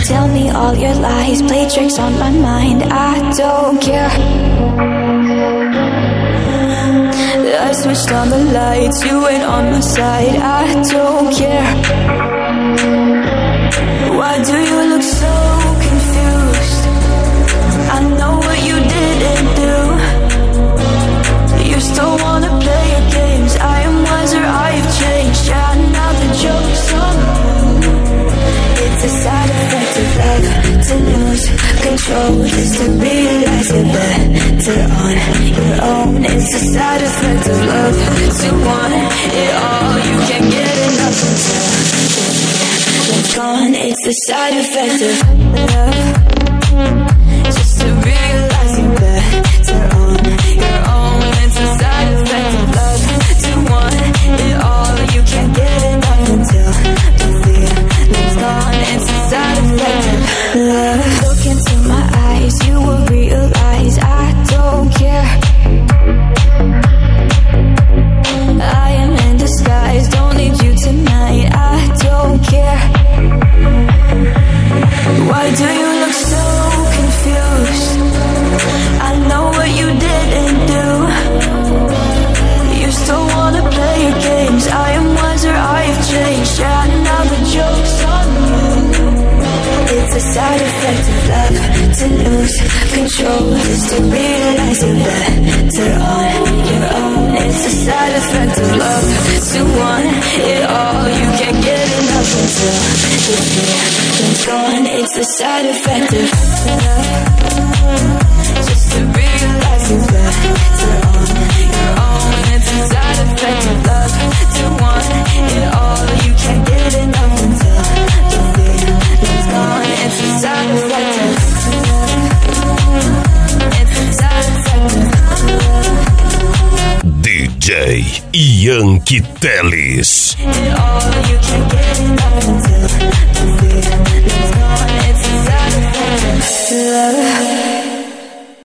Tell me all your lies, play tricks on my mind. I don't care. I switched on the lights, you ain't on my side. I don't care. Why do you look so confused? I know what you didn't do. You still wanna play your games. I am wiser, I've changed. Yeah, now the joke's on you. It's a side effect of love. To lose control is to realize you're better on your own. It's a side effect of love. To want it all, you can't get enough until it's gone. It's the side effect of love. Just to realize you're better on your own. It's a side effect of love. To want it all, you can't get enough until the feeling's gone. It's a side effect of love. Look into my eyes, you will realize I don't care. I am in disguise, don't need you tonight. I don't care. Why do you look so confused? I know what you didn't do. You still wanna play your games. I am wiser, I've changed. Yeah, now the joke's on you. It's a side effect of love. To lose control is to realize you're better on your own. It's a side effect of love. To want it all, you can't get enough until the feeling's gone. It's the side effect of love. Just to realize you're better on your own. It's a side effect of love. To want it all, you can't get enough until the feeling's gone. It's a side effect of love. It's a side effect of love. DJ Yankee Teles. It all, you can't get enough until the